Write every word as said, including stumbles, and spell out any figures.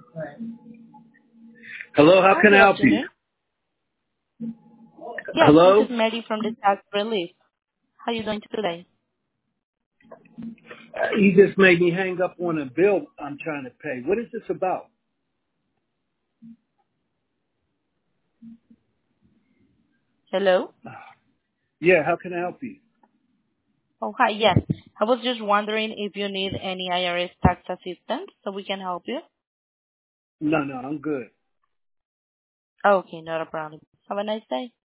Hello, how Hi, can I good help you? afternoon. Yes, this Hello? is Mary from the tax relief. How are you doing today? Uh, You just made me hang up on a bill I'm trying to pay. What is this about? Hello? Yeah, how can I help you? Oh, hi. Yes. I was just wondering if you need any I R S tax assistance so we can help you. No, no, I'm good. Okay, not a problem. Have a nice day.